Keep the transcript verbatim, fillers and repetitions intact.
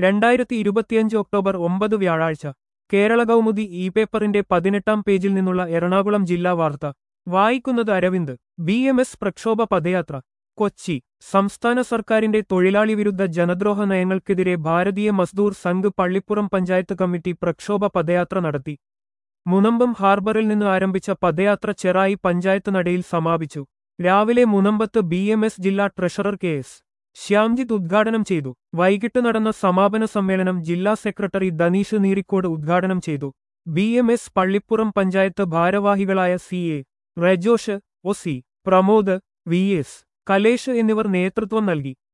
രണ്ടായിരത്തി ഇരുപത്തിയഞ്ച് ഒക്ടോബർ ഒമ്പത് വ്യാഴാഴ്ച കേരള കൗമുദി ഇ പേപ്പറിന്റെ പതിനെട്ടാം പേജിൽ നിന്നുള്ള എറണാകുളം ജില്ലാ വാർത്ത വായിക്കുന്നത് അരവിന്ദ്. ബി എം എസ് പ്രക്ഷോഭ പദയാത്ര കൊച്ചി. സംസ്ഥാന സർക്കാരിന്റെ തൊഴിലാളി വിരുദ്ധ ജനദ്രോഹ നയങ്ങൾക്കെതിരെ ഭാരതീയ മസ്ദൂർ സംഘ് പള്ളിപ്പുറം പഞ്ചായത്ത് കമ്മിറ്റി പ്രക്ഷോഭ പദയാത്ര നടത്തി. മുനമ്പം ഹാർബറിൽ നിന്ന് ആരംഭിച്ച പദയാത്ര ചെറായി പഞ്ചായത്ത് നടയിൽ സമാപിച്ചു. രാവിലെ മുനമ്പത്ത് ബി എം എസ് ജില്ലാ ട്രഷറർ കെ എസ് ശ്യാംജിത്ത് ഉദ്ഘാടനം ചെയ്തു. വൈകിട്ട് നടന്ന സമാപന സമ്മേളനം ജില്ലാ സെക്രട്ടറി ധനീഷ് നീറിക്കോട് ഉദ്ഘാടനം ചെയ്തു. B M S Pallippuram panchayat ഭാരവാഹികളായ C A Rejosh, O C Pramod, V S Kalesh എന്നിവർ നേതൃത്വം നൽകി.